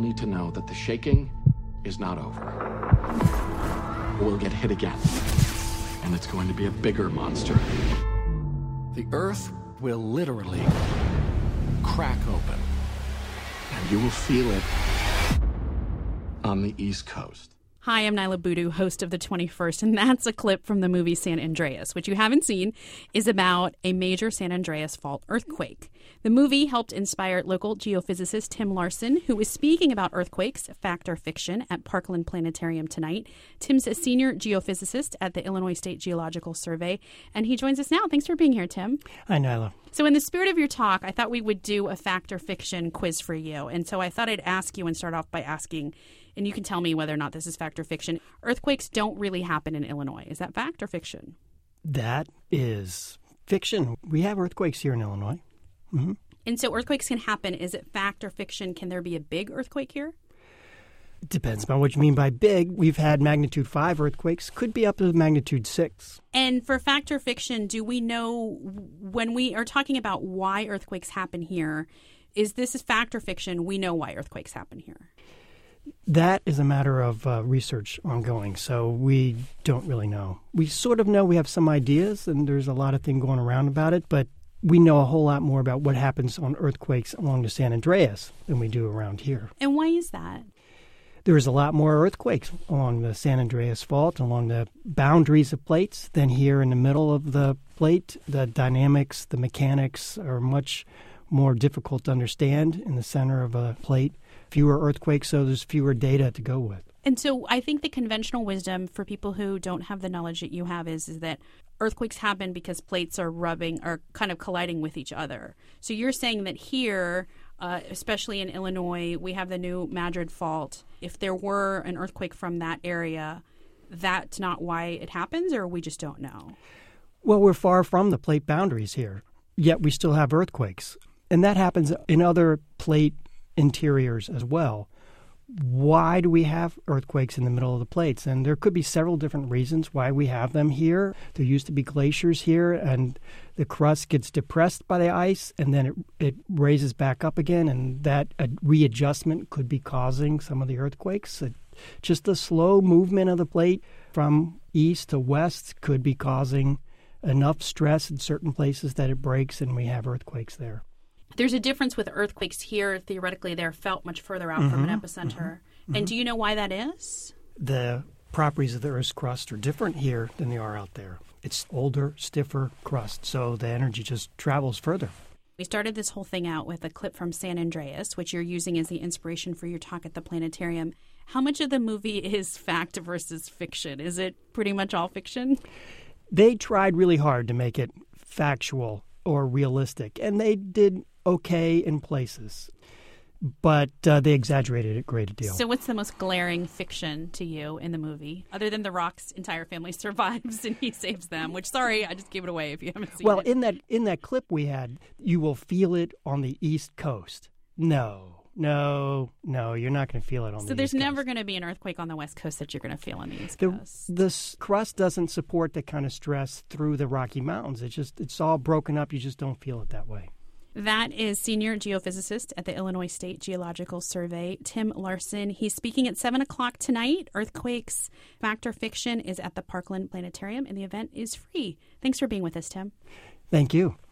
need to know that the shaking is not over. We'll get hit again, and it's going to be a bigger monster. The Earth will literally crack open, and you will feel it on the East Coast. Hi, I'm Nyla Boodoo, host of The 21st, and that's a clip from the movie San Andreas, which you haven't seen, is about a major San Andreas Fault earthquake. The movie helped inspire local geophysicist Tim Larson, who is speaking about earthquakes, fact or fiction, at Parkland Planetarium tonight. Tim's a senior geophysicist at the Illinois State Geological Survey, and he joins us now. Thanks for being here, Tim. Hi, Nyla. So in the spirit of your talk, I thought we would do a fact or fiction quiz for you, and so I thought I'd ask you and start off by asking, and you can tell me whether or not this is fact or fiction. Earthquakes don't really happen in Illinois. Is that fact or fiction? That is fiction. We have earthquakes here in Illinois. Mm-hmm. And so earthquakes can happen. Is it fact or fiction? Can there be a big earthquake here? It depends on what you mean by big. We've had magnitude 5 earthquakes. Could be up to magnitude 6. And for fact or fiction, do we know when we are talking about why earthquakes happen here, is this a fact or fiction? We know why earthquakes happen here. That is a matter of research ongoing, so we don't really know. We sort of know, we have some ideas, and there's a lot of things going around about it, but we know a whole lot more about what happens on earthquakes along the San Andreas than we do around here. And why is that? There's a lot more earthquakes along the San Andreas Fault, along the boundaries of plates, than here in the middle of the plate. The dynamics, the mechanics are much more difficult to understand in the center of a plate. Fewer earthquakes, so there's fewer data to go with. And so I think the conventional wisdom for people who don't have the knowledge that you have is that earthquakes happen because plates are kind of colliding with each other. So you're saying that here, especially in Illinois, we have the new Madrid Fault. If there were an earthquake from that area, that's not why it happens, or we just don't know? Well, we're far from the plate boundaries here, yet we still have earthquakes. And that happens in other plate interiors as well. Why do we have earthquakes in the middle of the plates? And there could be several different reasons why we have them here. There used to be glaciers here, and the crust gets depressed by the ice, and then it raises back up again, and that readjustment could be causing some of the earthquakes. Just the slow movement of the plate from east to west could be causing enough stress in certain places that it breaks, and we have earthquakes there. There's a difference with earthquakes here. Theoretically, they're felt much further out from an epicenter. Mm-hmm. And do you know why that is? The properties of the Earth's crust are different here than they are out there. It's older, stiffer crust, so the energy just travels further. We started this whole thing out with a clip from San Andreas, which you're using as the inspiration for your talk at the planetarium. How much of the movie is fact versus fiction? Is it pretty much all fiction? They tried really hard to make it factual or realistic, and they did okay in places, but they exaggerated it a great deal. So what's the most glaring fiction to you in the movie, other than The Rock's entire family survives and he saves them, which, sorry, I just gave it away if you haven't seen it. Well, in that clip we had, you will feel it on the East Coast. No, you're not going to feel it on the East Coast. So there's never going to be an earthquake on the West Coast that you're going to feel on the East Coast. The crust doesn't support that kind of stress through the Rocky Mountains. It's all broken up. You just don't feel it that way. That is senior geophysicist at the Illinois State Geological Survey, Tim Larson. He's speaking at 7 o'clock tonight. Earthquakes, Fact or Fiction is at the Parkland Planetarium, and the event is free. Thanks for being with us, Tim. Thank you.